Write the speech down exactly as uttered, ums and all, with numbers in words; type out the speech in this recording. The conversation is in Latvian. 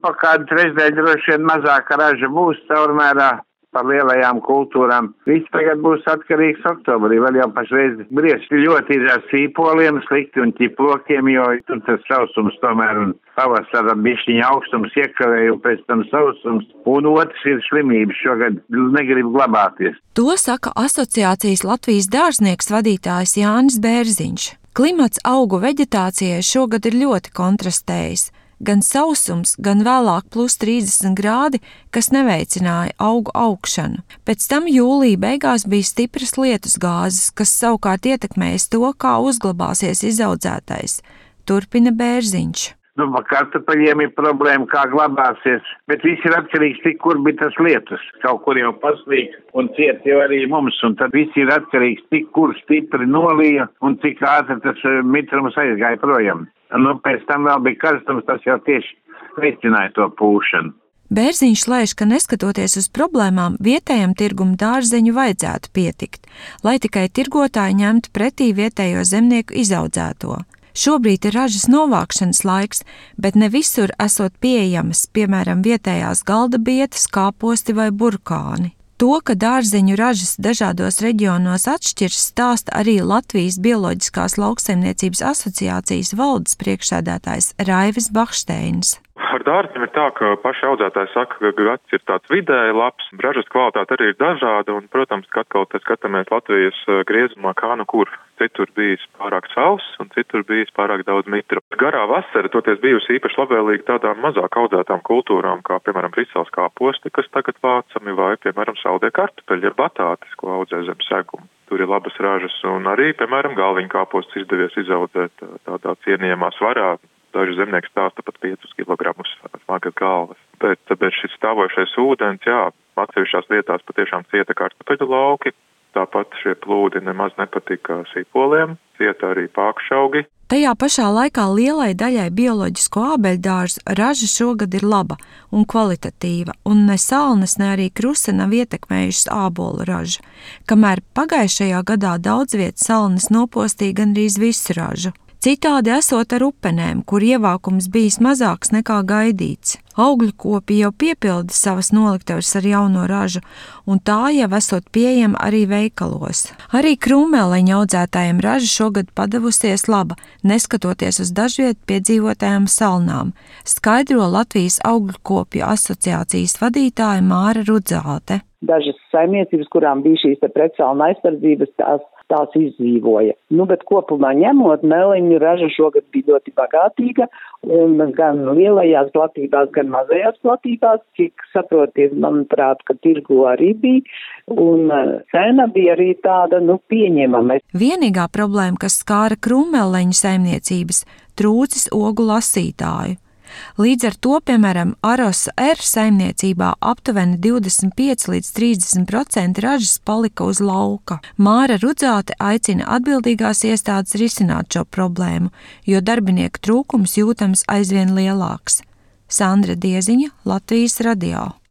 Pa kādu trešdaļu droši vien mazāka raža būs caurmērā par lielajām kultūrām. Viss tagad būs atkarīgs oktobrī, vēl jau pašreiz bries ļoti ir ar sīpoliem slikti un ķiplokiem, jo tur tas sausums tomēr un pavasara bišķiņa augstums iekavēja un pēc tam sausums. Un otrs ir slimības, šogad negrib glabāties. To saka asociācijas Latvijas dārznieks vadītājs Jānis Bērziņš. Klimats augu veģetācijai šogad ir ļoti kontrastējis. Gan sausums, gan vēlāk plus trīsdesmit grādi, kas neveicināja augu augšanu. Pēc tam jūlija beigās bija stipras lietus gāzes, kas savukārt ietekmējas to, kā uzglabāsies izaudzētais. Turpina Bērziņš. Nu, pa kartupeļiem ir problēma, kā glabāsies, bet viss ir atkarīgs tik, kur bija tas lietus. Kaut kur jau paslīk un ciet jau arī mums, un tad viss ir atkarīgs tik, kur stipri nolīja un cik ātri tas mitrums aizgāja projām. Nu, pēc tam vēl bija karstums, tas jau tieši veicināja to pūšanu. Bērziņš lēš, ka neskatoties uz problēmām, vietējam tirgum dārzeņu vajadzētu pietikt, lai tikai tirgotāji ņemtu pretī vietējo zemnieku izaudzēto. Šobrīd ir ražas novākšanas laiks, bet ne visur esot pieejamas, piemēram, vietējās galda bietas, kāposti vai burkāni. To, ka dārzeņu ražas dažādos reģionos atšķirs, stāsta arī Latvijas Bioloģiskās lauksaimniecības asociācijas valdes priekšsēdētājs Raivis Bakšteinis. Ar dārziem ir tā, ka paši audzētāji saka, ka gads ir tāds vidēji labs, ražas kvalitāte arī ir dažāda, un, protams, ka atkal te skatāmies Latvijas griezumā, kā nu kur. Citur bijis pārāk sauss, un citur bijis pārāk daudz mitru. Garā vasara toties bijusi īpaši labvēlīga tādām mazāk audzētām kultūrām, kā, piemēram, risals kāposti, kas tagad vācami, vai, piemēram, saldie kartupeļi, ja batātis, ko audzē zem seguma. Tur ir labas ražas, un arī, piemēram, galviņu kāpostus izdevies izaudzēt tādā cienījamā svarā. Daži zemnieki stāsta pat piecus kilogramus smagas galvas. Bet, bet šis stāvošais ūdens, jā, atsevišķās vietās patiešām cieta kartupeļu lauki. Tāpat šie plūdi nemaz nepatika sīpoliem, cieta arī pākšaugi. Tajā pašā laikā lielai daļai bioloģisko ābeļdārzu raža šogad ir laba un kvalitatīva, un ne salnas, ne arī krusa nav ietekmējušas ābolu ražu, kamēr pagājušajā gadā daudz vietas salnas nopostīja gandrīz visu ražu. Citādi esot ar upenēm, kur ievākums bijis mazāks nekā gaidīts. Augļu kopi jau piepilda savas noliktavas ar jauno ražu, un tā jau esot pieejama arī veikalos. Arī krūmēleņu audzētājiem raža šogad padavusies laba, neskatoties uz dažviet piedzīvotajām salnām, skaidro Latvijas augļu kopju asociācijas vadītāja Māra Rudzāte. Dažas saimniecības, kurām bija šīs pretsalna aizsardzības, tās tās izdzīvoja. Nu, bet kopumā ņemot, meleņu raža šogad bija ļoti bagātīga, un gan lielajās platībās, gan mazajās platībās, cik saprotiet, manuprāt, ka tirgu arī bija, un cena bija arī tāda, nu, pieņemama. Vienīgā problēma, kas skāra krūmeleņu saimniecības, trūcis ogu lasītāju. Līdz ar to, piemēram, Arosa R saimniecībā aptuveni divdesmit pieci līdz trīsdesmit procenti ražas palika uz lauka. Māra Rudzāte aicina atbildīgās iestādes risināt šo problēmu, jo darbinieku trūkums jūtams aizvien lielāks. Sandra Dieziņa, Latvijas radio.